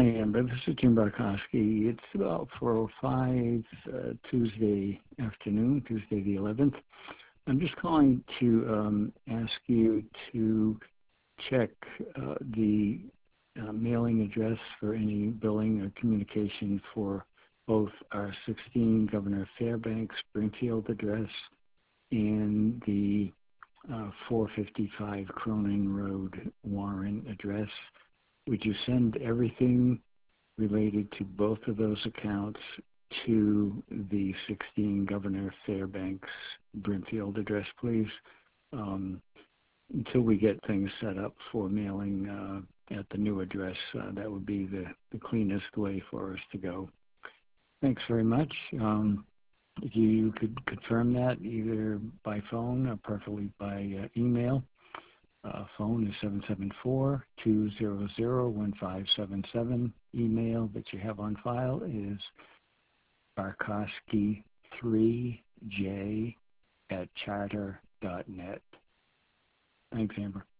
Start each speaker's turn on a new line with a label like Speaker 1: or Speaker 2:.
Speaker 1: Hi, Amber. This is Jim Barkowski. It's about 4:05 Tuesday afternoon, Tuesday the 11th. I'm just calling to ask you to check the mailing address for any billing or communication for both our 16 Governor Fairbanks Springfield address and the 455 Cronin Road Warren address. Would you send everything related to both of those accounts to the 16 Governor Fairbanks Brimfield address, please? Until we get things set up for mailing at the new address, that would be the cleanest way for us to go. Thanks very much. If you could confirm that either by phone or preferably by email. Phone is 774-200-1577. Email that you have on file is barkowski3j@charter.net. Thanks, Amber.